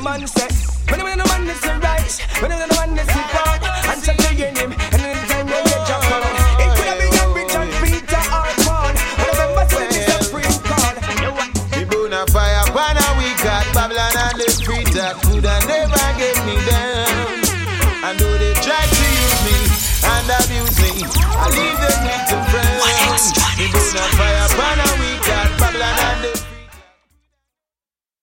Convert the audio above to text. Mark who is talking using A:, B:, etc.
A: man say. When the man is rise, when the man is fall, and check again him, and anytime they get your call. It could have been young Richard, Peter, or Paul. But remember when it's a free call.
B: We burn a fire, pan a we got Babylon and the street that coulda never get me down. And though they try to use me and abuse me, I leave them with the friends. We burn a fire.